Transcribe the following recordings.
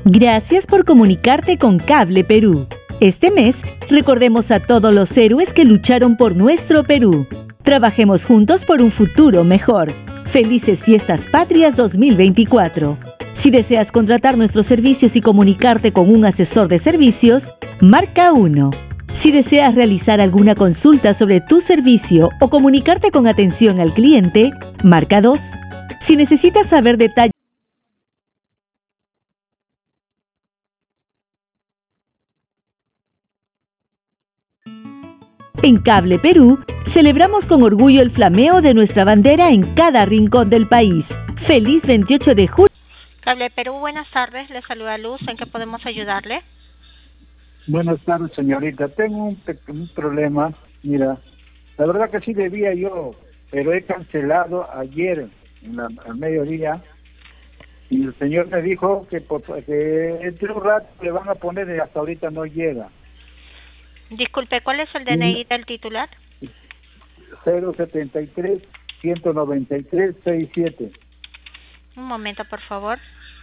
Gracias por comunicarte con Cable Perú. Este mes, recordemos a todos los héroes que lucharon por nuestro Perú. Trabajemos juntos por un futuro mejor. Felices Fiestas Patrias 2024. Si deseas contratar nuestros servicios y comunicarte con un asesor de servicios, marca 1. Si deseas realizar alguna consulta sobre tu servicio o comunicarte con atención al cliente, marca 2. Si necesitas saber detalles en Cable Perú, celebramos con orgullo el flameo de nuestra bandera en cada rincón del país. ¡Feliz 28 de julio! Cable Perú, buenas tardes. Le saluda Luz. ¿En qué podemos ayudarle? Buenas tardes, señorita. Tengo un problema. Mira, la verdad que sí debía yo, pero he cancelado ayer al mediodía y el señor me dijo que entre un rato le van a poner y hasta ahorita no llega. Disculpe, ¿cuál es el DNI del titular? 073-193-67. Un momento, por favor.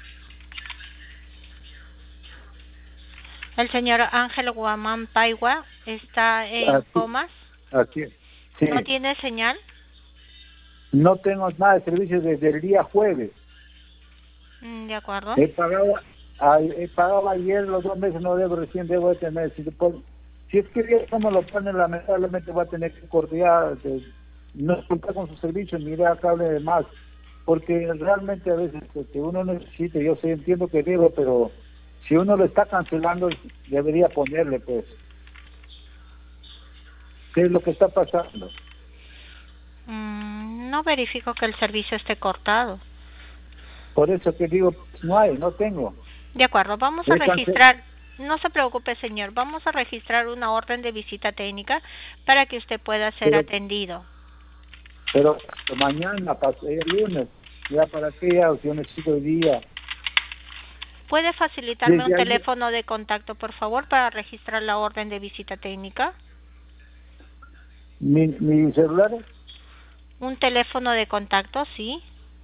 El señor Ángel Guamán Paigua está en comas. Así es. Sí. ¿No tiene señal? No tengo nada de servicio desde el día jueves. De acuerdo. He pagado ayer los 2 meses, no debo, recién debo de tener. Si es que ya no lo ponen, lamentablemente va a tener que cortar, no contar con sus servicios, ni ir a Cable de más, porque realmente a veces que uno necesita, yo sí entiendo que debo, pero si uno lo está cancelando, debería ponerle, pues, ¿qué es lo que está pasando? No verifico que el servicio esté cortado. Por eso que digo, no tengo. De acuerdo, vamos a registrar. No se preocupe, señor. Vamos a registrar una orden de visita técnica para que usted pueda ser atendido. Pero mañana, el lunes, ya para qué, ya, yo necesito hoy día. ¿Puede facilitarme un teléfono de contacto, por favor, para registrar la orden de visita técnica? ¿Mi celular? Un teléfono de contacto, sí.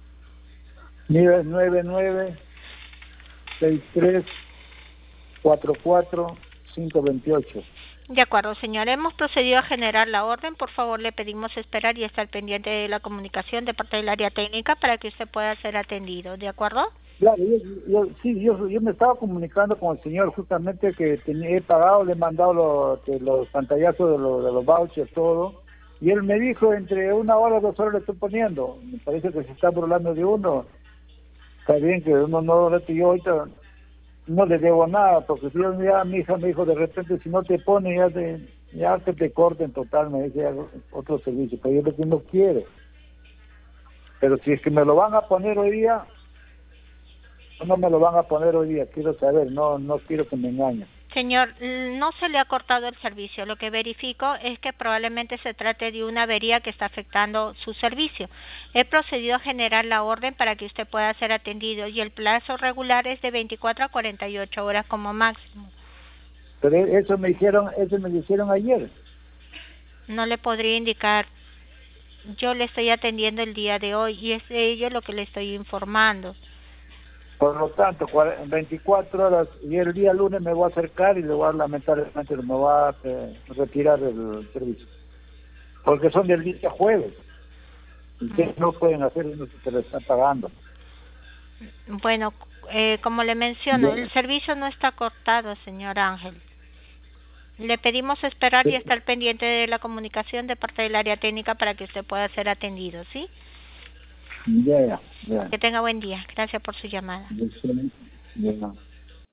99-63-44-528. De acuerdo, señor. Hemos procedido a generar la orden. Por favor, le pedimos esperar y estar pendiente de la comunicación de parte del área técnica para que usted pueda ser atendido. ¿De acuerdo? Claro, yo me estaba comunicando con el señor justamente que he pagado, le he mandado los pantallazos de los vouchers, todo. Y él me dijo, entre 1 hora o 2 horas le estoy poniendo. Me parece que se está burlando de uno. Está bien que uno no le pidió ahorita, no le debo nada, porque si ya mi hija me dijo, de repente si no te pone, ya que te corten total, me dice otro servicio, pero yo lo que no quiero. Pero si es que me lo van a poner hoy día, no me lo van a poner hoy día, quiero saber, no quiero que me engañen. Señor, no se le ha cortado el servicio. Lo que verifico es que probablemente se trate de una avería que está afectando su servicio. He procedido a generar la orden para que usted pueda ser atendido y el plazo regular es de 24 a 48 horas como máximo. Pero eso me dijeron ayer. No le podría indicar. Yo le estoy atendiendo el día de hoy y es de ello lo que le estoy informando. Por lo tanto, 24 horas y el día lunes me voy a acercar y lamentablemente me va a retirar el servicio. Porque son del día jueves. Ustedes no pueden hacer eso si se le están pagando. Bueno, como le menciono, el servicio no está cortado, señor Ángel. Le pedimos esperar y estar pendiente de la comunicación de parte del área técnica para que usted pueda ser atendido, ¿sí? Ya. Que tenga buen día. Gracias por su llamada. Ya.